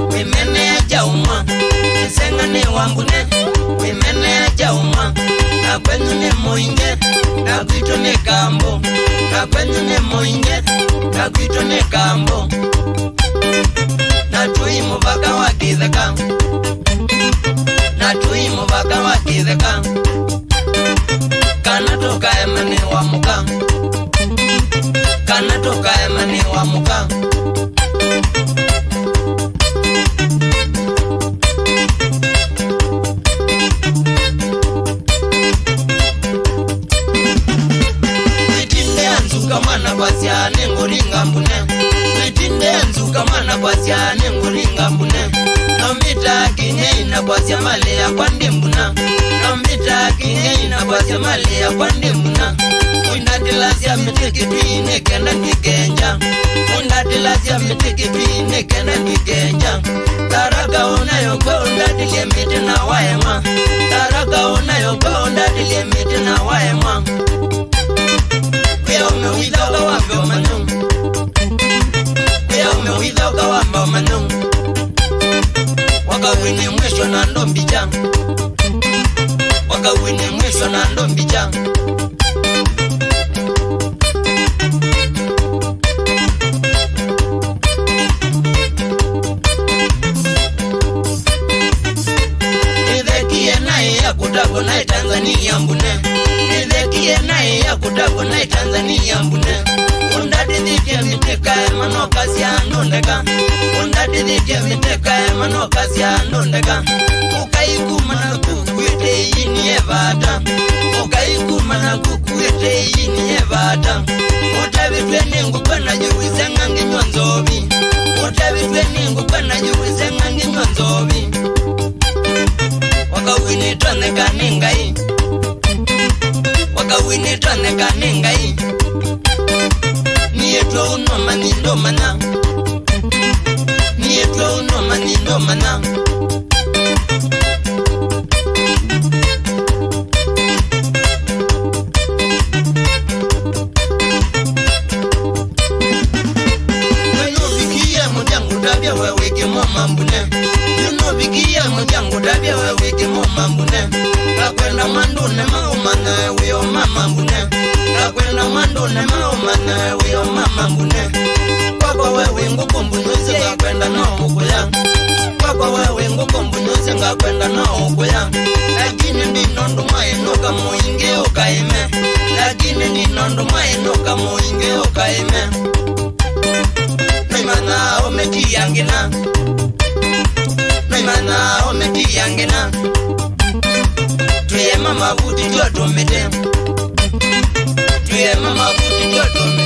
wimene aja umwa Nisenga ni wambune wimene aja umwa Na kwenyu ni muinge na kuito ni kambo Na kwenyu ni muinge na kuito ni kambo Na tui mubaka wakitheka Na tui mubaka wakitheka Kana toka emane wa muka Kana toka emane wa muka Witinde anzuka mana kwasya nengoringa mbune Witinde anzuka mana kwasya nengoringa mbune Nombita kinye ina kwasya male ya kwandi mbuna Nombita kinye ina kwasya male ya kwandi mbuna Undatilasya mitiki tuine kena nikenja Undatilasya mitiki tuine kena nikenja Taraka unayokwa undatilie miti na waema Taraka unayokwa undatilie miti na waema Kwea umewithoka wambo manu Kwea umewithoka wambo manu Wakawine mwisho na ndombicha Wakawine mwisho na ndombicha Nithekie nae ya kutago na Tanzania mbune Nithekie nae ya kutago na Tanzania mbune Undadithitie miteka emano kasi ya ndondeka Undadithitie miteka emano kasi ya ndondeka Ukayikumana kukwete ini evata Ukayikumana kukwete ini evata Utabitwe ningu kwena juwise ngangi nyonzobi Utabitwe ningu kwena juwise ngangi nyonzobi Wakawini tone kaningai Wakawini tone kaningai Nietwa unoma nindomana Nietwa unoma nindomana Yunobikia mujangu tabia weweke moma mbune Yunobikia mujangu tabia weweke moma mbune Kakwenda mandune maumana weo mama mbune Kakwenda mandune maumana weo mama mbune Kwako wewe ngukumbunyuzi kakwenda na ukuya Kwako wewe ngukumbunyuzi kakwenda na ukuya Lakini ndinonduma inuka muinge ukaime Lakini ndinonduma inuka muinge ukaime Noimana omekiyangina Noimana omekiyangina Tuye mama buti joto mete Tuye mama buti joto mete